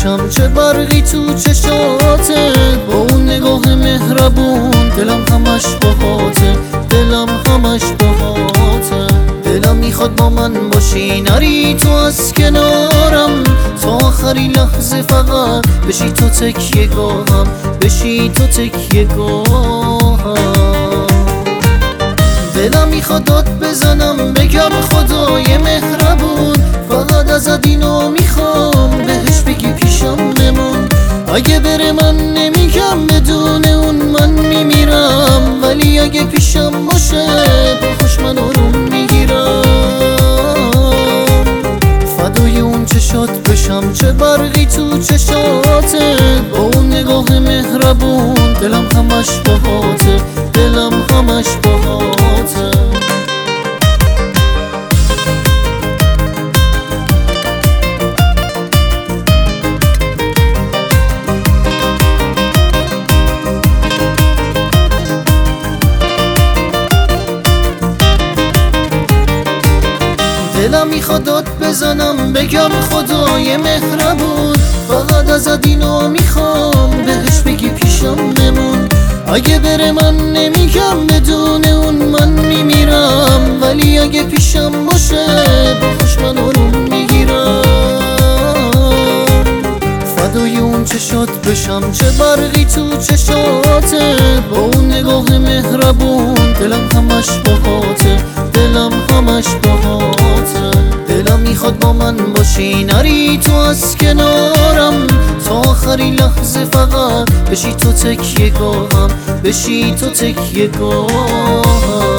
بشم چه برقی تو چشاته، با اون نگاه مهربون دلم همش باهاته، دلم همش باهاته. دلم میخواد با من باشی نری تو از کنارم، تا آخری لحظه فقط بشی تو تکیه گاهم، بشی تو تکیه گاهم. دلم میخواد داد بزنم بگم خدای مهربون، فقط ازت اینو میخوام بهش بگی پیشم بمون. اگه بره من نمیگم بدون اون من میمیرم، ولی اگه پیشم باشه باهاش من آروم میگیرم. فدای اون چشات بشم چه برقی تو چشاته، با اون نگاه مهربون دلم همش باهاته، دلم همش باهاته. دلم میخواد داد بزنم بگم خدای مهربون، فقط ازت اینو میخوام بهش بگی پیشم بمون. اگه بره من نمیگم بدون اون من میمیرم، ولی اگه پیشم باشه باهاش من آروم میگیرم. فدای اون چشات بشم چه برقی تو چشاته، با اون نگاه مهربون دلم همش باهاته، دلم همش باهاته. دلم میخواد با من باشی نری تو از کنارم، تا آخری لحظه فقط بشی تو تکیه گاهم، بشی تو تکیه گاهم.